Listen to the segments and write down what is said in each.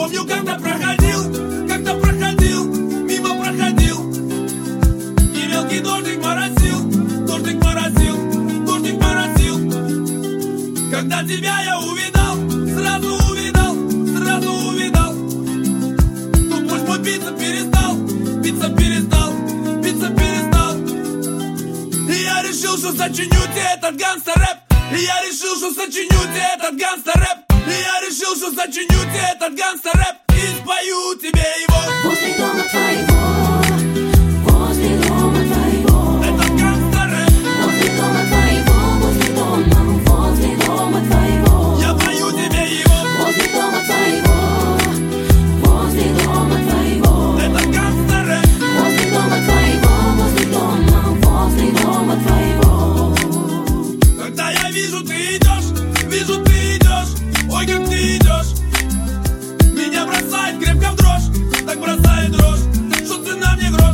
Помню, когда проходил, мимо проходил, и мелкий дождик моросил, дождик моросил, дождик моросил. Когда тебя я увидал, сразу увидал, сразу увидал. Ну пусть мой биться перестал, биться перестал, биться перестал. И я решил, что сочиню тебе этот гангстер-рэп. И я решил, что сочиню тебе этот гангстер-рэп. И я решил, что сочиню тебе этот гангстер-рэп. И спою тебе его возле дома твоего, возле дома твоего. Этот гангстер-рэп Возле дома твоего, возле дома твоего. Я пою тебе его Возле дома твоего, возле дома твоего. Этот гангстер-рэп Возле дома твоего, возле дома твоего. Когда я вижу, ты идешь, ой, как ты идешь. Меня бросает крепко в дрожь, так бросает дрожь, что цена мне грош.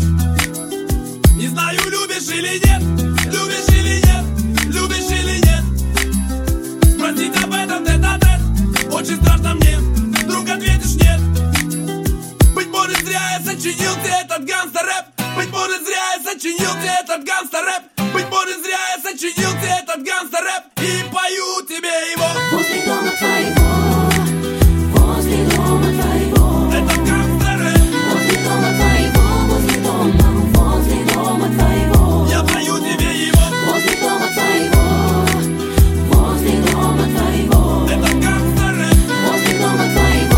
Не знаю, любишь или нет, любишь или нет, любишь или нет. Спросить об этом тет-а-тет, очень страшно мне, вдруг ответишь нет. Быть может, зря я сочинил тебе этот гангстер-рэп. Быть может, зря я сочинил тебе этот гангстер-рэп. Быть может, зря я сочинил тебе этот гангстер-рэп. И пою тебе его Возле дома твоего, возле дома твоего. Этот гангстер-рэп Возле дома твоего, возле дома твоего. Я пою тебе его Возле дома твоего, возле дома твоего. Этот гангстер-рэп Возле дома твоего,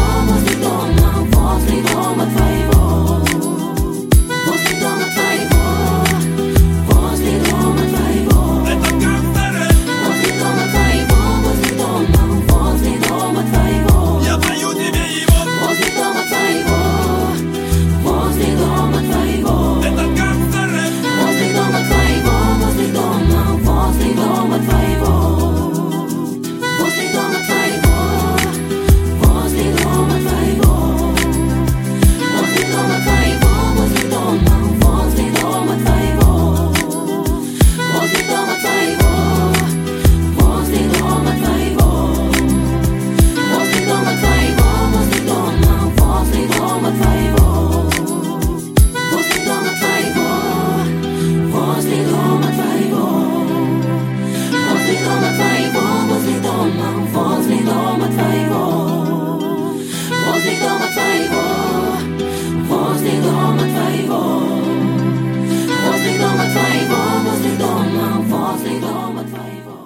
возле дома твоего. Возле дома твоего, возле дома твоего. Этот гангстер-рэп Возле дома твоего, возле дома твоего. Я пою тебе его Возле дома твоего, возле дома твоего. Этот гангстер-рэп Возле дома твоего, возле дома твоего. Возле дома твоего, возле дома твоего. Возле дома твоего, возле дома твоего. Возле дома твоего, возле дома твоего. Возле дома твоего, возле дома твоего. Возле дома твоего, возле дома твоего. Возле дома твоего, возле дома твоего. Возле дома твоего, возле дома твоего. Возле дома твоего, возле дома твоего.